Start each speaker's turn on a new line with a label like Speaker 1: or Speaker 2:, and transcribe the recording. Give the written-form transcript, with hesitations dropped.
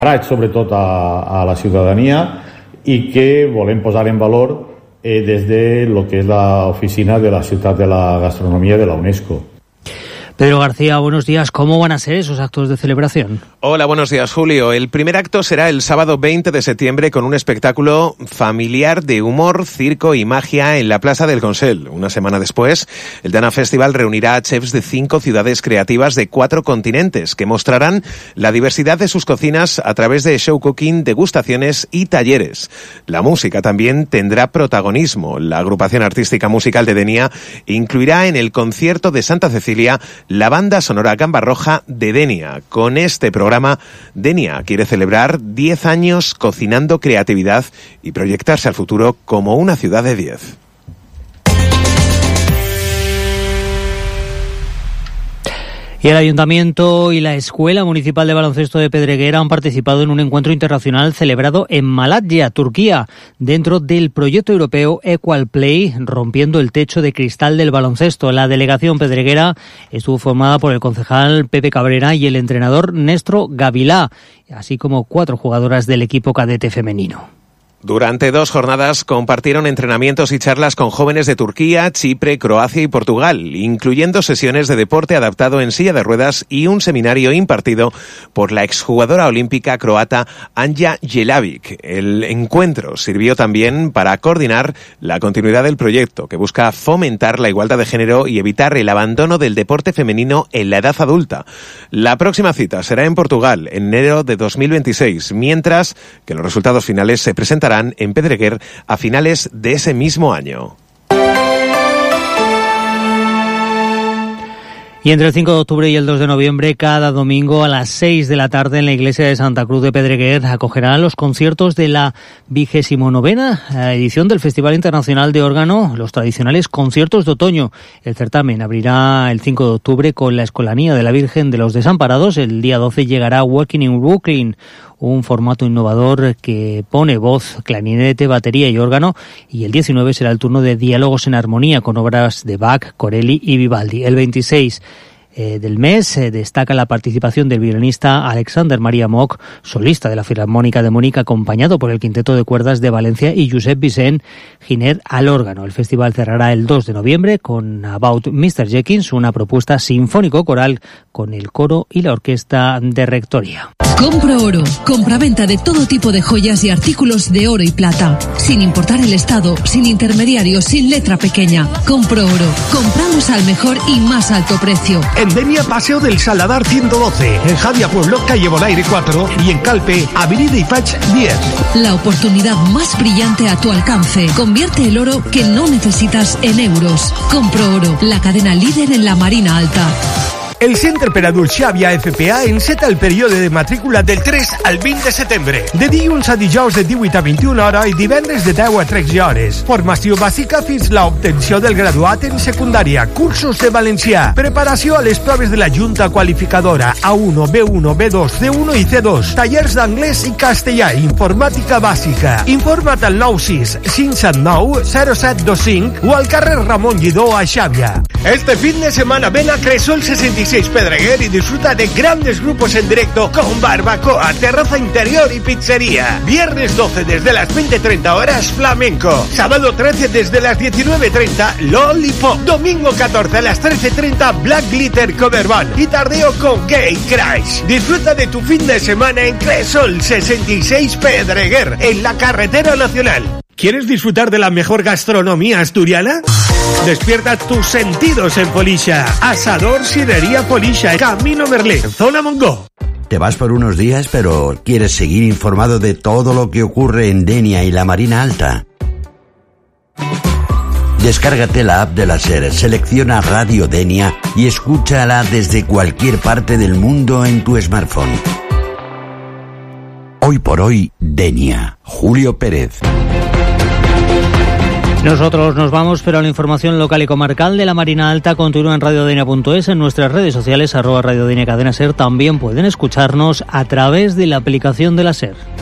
Speaker 1: sobretot a la ciutadania i que volem posar en valor des de lo que és l'oficina de la ciutat de la gastronomia de la UNESCO.
Speaker 2: Pedro García, buenos días. ¿Cómo van a ser esos actos de celebración?
Speaker 3: Hola, buenos días, Julio. El primer acto será el sábado 20 de septiembre con un espectáculo familiar de humor, circo y magia en la Plaza del Consell. Una semana después, el Dana Festival reunirá a chefs de 5 ciudades creativas de 4 continentes que mostrarán la diversidad de sus cocinas a través de show cooking, degustaciones y talleres. La música también tendrá protagonismo. La agrupación artística musical de Denia incluirá en el concierto de Santa Cecilia la banda sonora Gamba Roja de Denia. Con este programa, Denia quiere celebrar 10 años cocinando creatividad y proyectarse al futuro como una ciudad de 10.
Speaker 2: Y el Ayuntamiento y la Escuela Municipal de Baloncesto de Pedreguer han participado en un encuentro internacional celebrado en Malatya, Turquía, dentro del proyecto europeo Equal Play, rompiendo el techo de cristal del baloncesto. La delegación pedreguera estuvo formada por el concejal Pepe Cabrera y el entrenador Nestro Gavilá, así como 4 jugadoras del equipo cadete femenino.
Speaker 3: Durante 2 jornadas compartieron entrenamientos y charlas con jóvenes de Turquía, Chipre, Croacia y Portugal, incluyendo sesiones de deporte adaptado en silla de ruedas y un seminario impartido por la exjugadora olímpica croata Anja Jelavic. El encuentro sirvió también para coordinar la continuidad del proyecto, que busca fomentar la igualdad de género y evitar el abandono del deporte femenino en la edad adulta. La próxima cita será en Portugal, en enero de 2026, mientras que los resultados finales se presentarán en Pedreguer a finales de ese mismo año.
Speaker 2: Y entre el 5 de octubre y el 2 de noviembre, cada domingo a las 6 de la tarde en la iglesia de Santa Cruz de Pedreguer acogerán los conciertos de la 29ª edición del Festival Internacional de Órgano, los tradicionales conciertos de otoño. El certamen abrirá el 5 de octubre con la Escolanía de la Virgen de los Desamparados. El día 12 llegará Walking in Brooklyn, un formato innovador que pone voz, clarinete, batería y órgano, y el 19 será el turno de diálogos en armonía con obras de Bach, Corelli y Vivaldi. El 26 del mes destaca la participación del violinista Alexander Maria Moch, solista de la Filarmónica de Múnich, acompañado por el Quinteto de Cuerdas de Valencia y Josep Vicent Giner al órgano. El festival cerrará el 2 de noviembre con About Mr. Jenkins, una propuesta sinfónico-coral con el coro y la orquesta de rectoría.
Speaker 4: Compro Oro, compraventa de todo tipo de joyas y artículos de oro y plata, sin importar el estado, sin intermediarios, sin letra pequeña. Compro Oro, compramos al mejor y más alto precio.
Speaker 5: En Denia, Paseo del Saladar 112, en Javia Pueblo, calle Bonaire 4 y en Calpe, Avenida Ipach 10.
Speaker 4: La oportunidad más brillante a tu alcance. Convierte el oro que no necesitas en euros. Compro Oro, la cadena líder en la Marina Alta.
Speaker 5: El Centre per Adults Xàbia FPA enceta el període de matrícula del 3 al 20 de setembre. De dilluns a dijous de 18 a 21 hores i divendres de 10 a 13 hores. Formació bàsica fins l'obtenció del graduat en secundària. Cursos de valencià. Preparació a les proves de la Junta Qualificadora A1, B1, B2, C1 i C2. Tallers d'anglès i castellà. Informàtica bàsica. Informa't al 96 579 0725 o al carrer Ramon Lledó a Xàbia. Este fin de semana ven a Cresol 66 Pedreguer y disfruta de grandes grupos en directo con barbacoa, terraza interior y pizzería. Viernes 12 desde las 20:30 horas flamenco. Sábado 13 desde las 19:30 Lollipop. Domingo 14 a las 13:30 Black Glitter Cover Band. Y tardeo con Gay Crash. Disfruta de tu fin de semana en Cresol 66 Pedreguer, en la carretera nacional. ¿Quieres disfrutar de la mejor gastronomía asturiana? Despierta tus sentidos en Polisha. Asador Sidrería Polisha, Camino Merlín, Zona Mongó.
Speaker 6: Te vas por unos días, pero quieres seguir informado de todo lo que ocurre en Denia y la Marina Alta. Descárgate la app de la SER, selecciona Radio Denia y escúchala desde cualquier parte del mundo en tu smartphone. Hoy por hoy, Denia. Julio Pérez.
Speaker 2: Nosotros nos vamos, pero la información local y comarcal de la Marina Alta continúa en radiodenia.es, en nuestras redes sociales, @radiodenia Cadena SER. También pueden escucharnos a través de la aplicación de la SER.